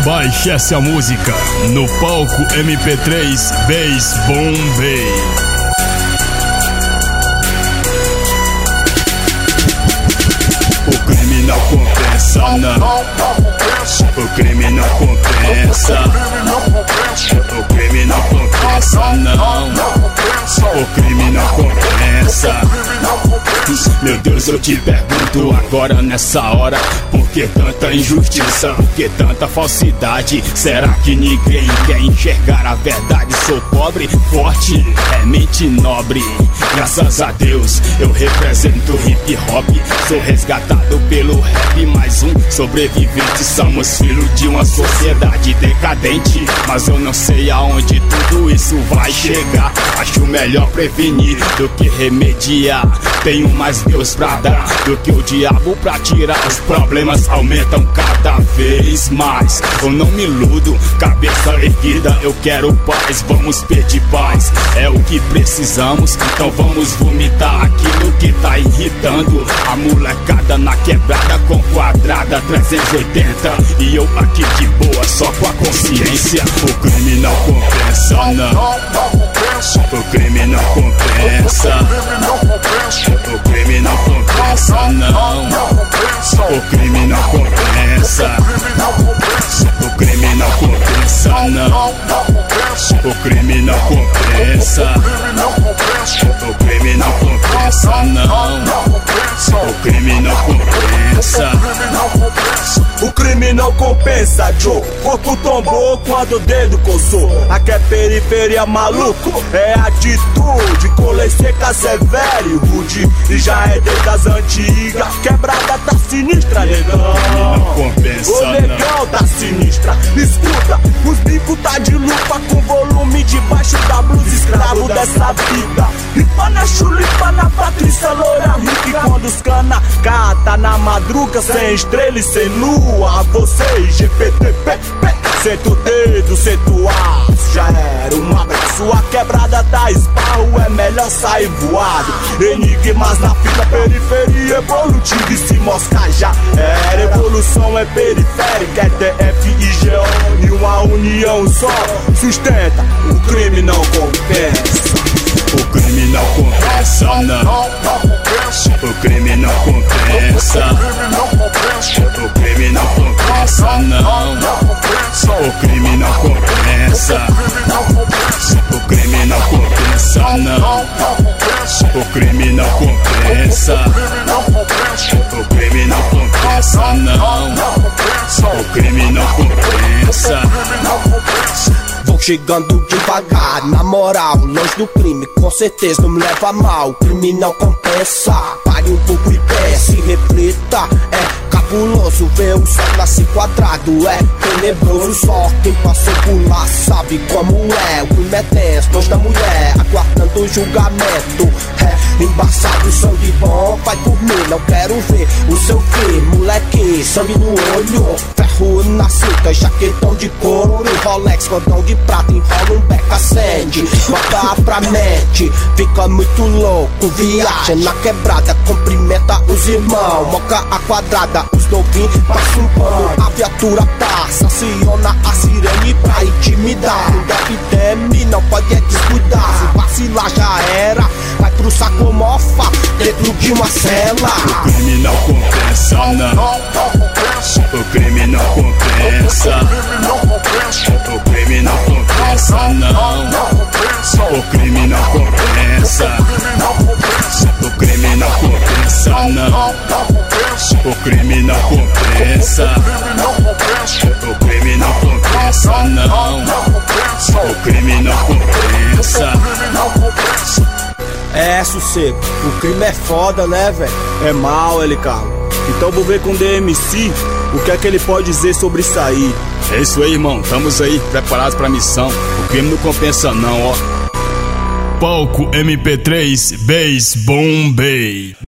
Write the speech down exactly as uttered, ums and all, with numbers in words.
Baixe essa música no palco M P três Bass Bombay. O crime não compensa, não. O crime não compensa. O crime não compensa, não. O crime não compensa. Meu Deus, eu te pergunto agora nessa hora, por que tanta injustiça? Por que tanta falsidade? Será que ninguém quer enxergar a verdade? Sou pobre, forte, é mente nobre. Graças a Deus eu represento hip hop. Sou resgatado pelo rap, mais um sobrevivente. Somos filhos de uma sociedade decadente, mas eu não sei aonde tudo isso vai chegar. Acho melhor prevenir do que remediar. Tenho mais Deus pra dar do que o diabo pra tirar. Os problemas aumentam cada vez mais. Eu não me iludo, cabeça erguida, eu quero paz. Vamos pedir paz, é o que precisamos. Então vamos vomitar aquilo que tá irritando a molecada na quebrada com quadrada trezentos e oitenta. E eu aqui de boa, só com a consciência. O crime não compensa, não. O crime não compensa. O crime não compensa, não. O crime não compensa. O crime não compensa, não. O crime não compensa. O crime não compensa, não. O crime não compensa. O crime não compensa, Joe. Corpo tombou quando o dedo coçou. Aqui é periferia, maluco, é atitude. Colei seca, severo e rude. E já é desde as antigas. Quebrada tá sinistra, negão. Não compensa, o negão tá sinistra. Escuta, os bicos tá de lupa com volume debaixo da blusa. Escravo dessa vida. Ripa na chulipa, na Patrícia Loura Rick. Quando os cana cata na madruga, sem estrela e sem lua. Vocês, G P T P, senta o dedo, senta o aço. Já era um abraço, a quebrada tá esparro, é melhor sair voado. Enigmas na fila, periferia evolutiva. E se moscar já era, evolução é periférica. É T F e G O, e uma união só sustenta. O crime não compensa. O crime não compensa, não. O crime não compensa. O crime não compensa, não. O crime não compensa. O crime não compensa, não. O crime não compensa. O crime não compensa, não. O crime não compensa. Vou chegando devagar, na moral, longe do crime, com certeza não me leva a mal. O crime não compensa, pare um pouco e pense, reflita. É cabuloso ver o sol nascer quadrado, é tenebroso. Só quem passou por lá sabe como é. O crime é tenso, longe da mulher, aguardando o julgamento. É embaçado, sangue bom, vai por mim, não quero ver o seu fim, moleque. Sangue no olho, ferro na cinta, jaquetão de couro e Rolex, cordão de prata, enrola um beca, acende, bota pra mente, fica muito louco, viaja na quebrada, cumprimenta os irmãos, moca a quadrada, os novinhos passa um pano, a viatura passa, aciona a sirene pra intimidar, não deve temer, não pode é descuidar, se vacilar já era, vai pro saco mofa, dentro de uma cela. O crime não compensa, não. O crime não compensa. O crime não compensa, não. O crime não compensa. O crime não compensa, não. O crime não compensa. O crime não compensa, não. O crime não compensa. É, sossego, o crime é foda, né, velho? É mal, L K. Então vou ver com o D M C o que é que ele pode dizer sobre isso aí. É isso aí, irmão, estamos aí, preparados pra missão. O crime não compensa não, ó. Palco M P três Bass Bombay.